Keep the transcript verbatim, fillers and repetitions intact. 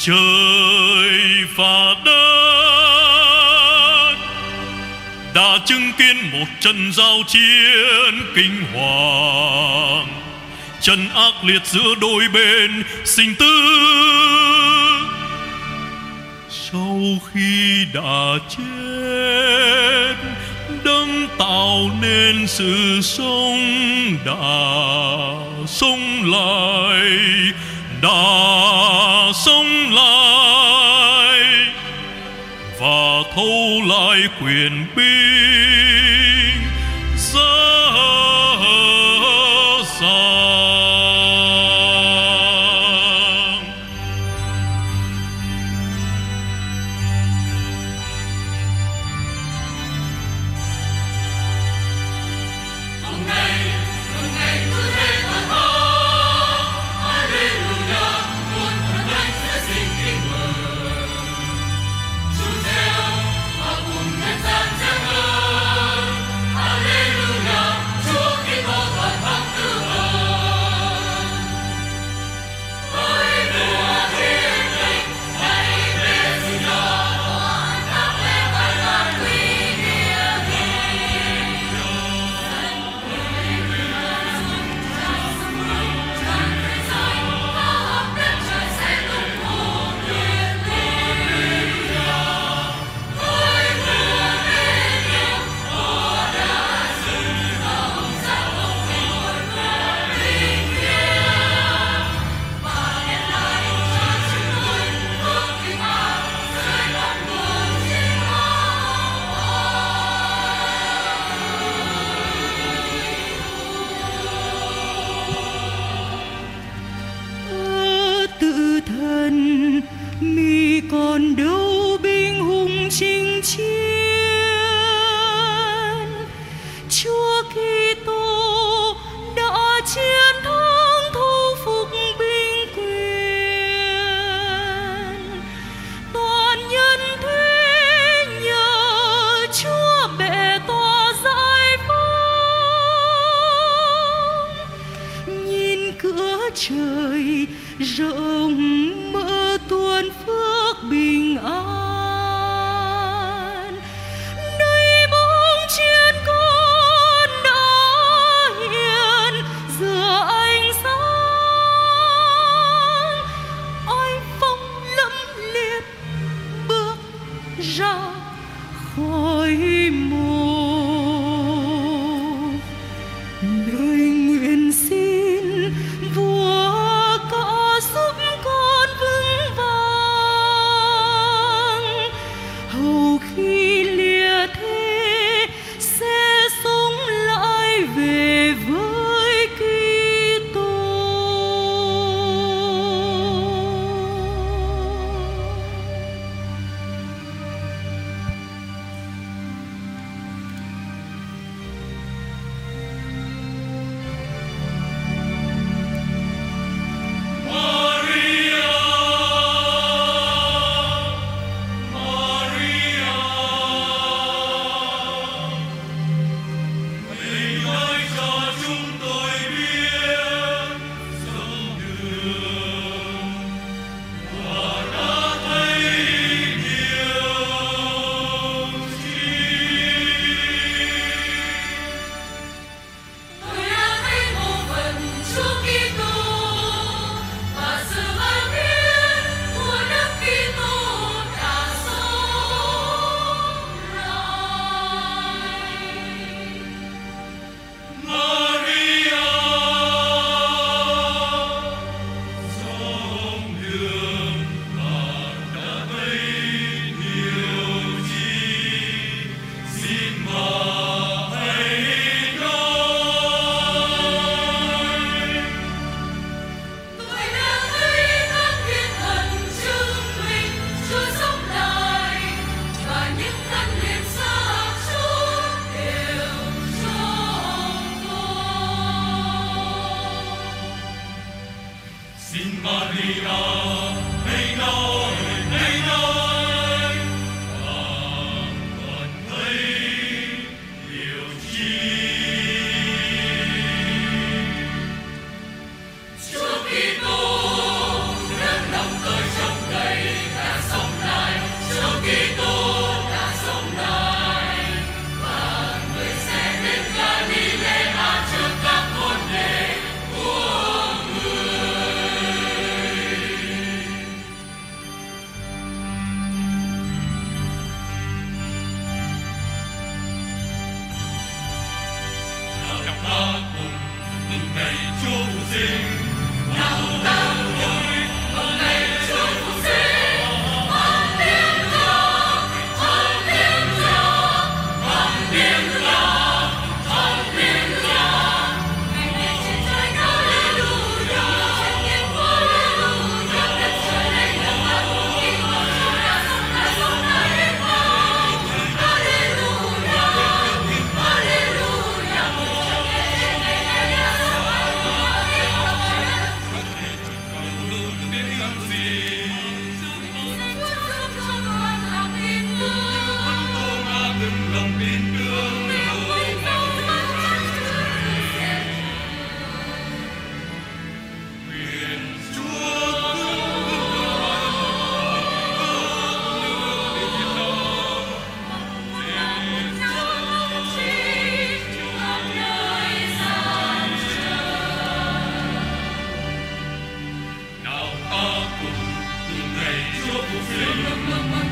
Trời và đất đã chứng kiến một trận giao chiến kinh hoàng, trận ác liệt giữa đôi bên sinh tử. Sau khi đã chết, Đấng tạo nên sự sống đã sống lại, đã sống lại và thâu lại quyền binh dở dang. Còn đâu binh hùng chinh chiến, Chúa Kitô đã chiến thắng thu phục binh quyền. Toàn nhân thế nhờ Chúa bệ tỏ giải phóng. Nhìn cửa trời rộng mở tuôn phước bình an, nơi bóng chiến con đã hiện giữa ánh sáng. Oai phong lẫm liệt bước ra khỏi mộ, nơi nguyện xin Vua cả giúp con vững vàng. Hầu khi lìa thế sẽ sống lại về với Kitô. Chúa Kitô nâng lòng tôi trong đầy Hãy subscribe cho kênh Ghiền Mì Gõ để không bỏ lỡ